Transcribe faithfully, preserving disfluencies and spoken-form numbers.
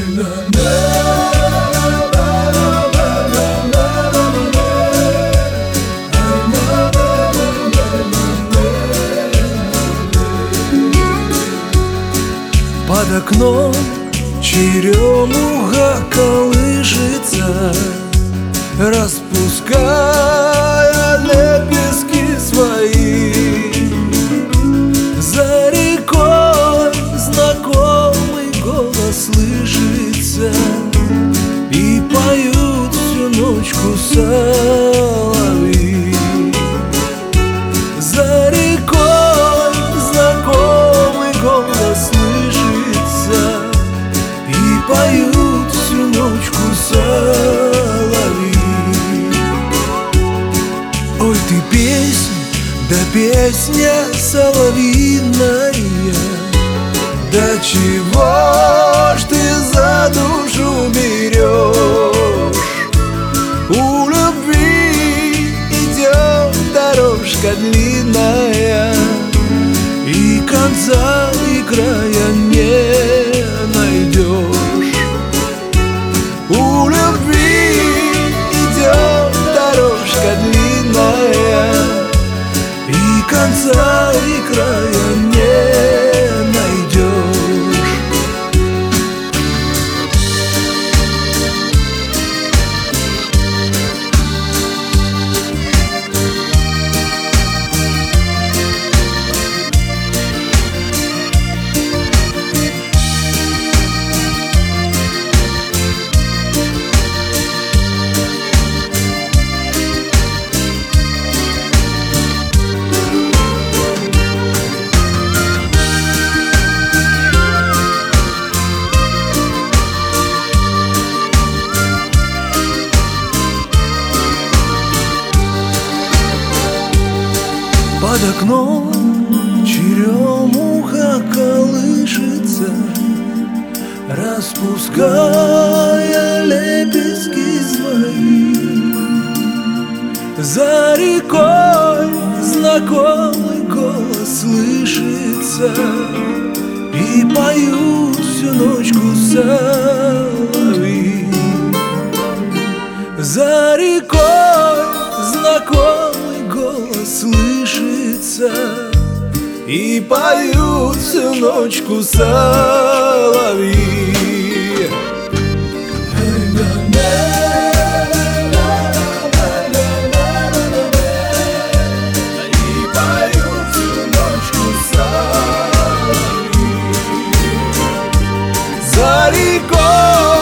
Под окном черемуха колышется, распуская лепестки свои. За рекой знакомый голос слышится, и поют всю ночку соловьи. За рекой знакомый голос слышится, и поют всю ночку соловьи. Ой, ты песня, да песня соловьиная, да чего ж ты за душу берешь? У любви идет дорожка длинная, и конца и края не найдешь. У любви идет дорожка длинная, и конца и края не найдешь. Под окном черемуха колышется, распуская лепестки свои. За рекой знакомый голос слышится, и поют всю ночку соловьи. За рекой знакомый голос слышится, и поют всю ночку соловьи. И поют всю ночку соловьи. За рекой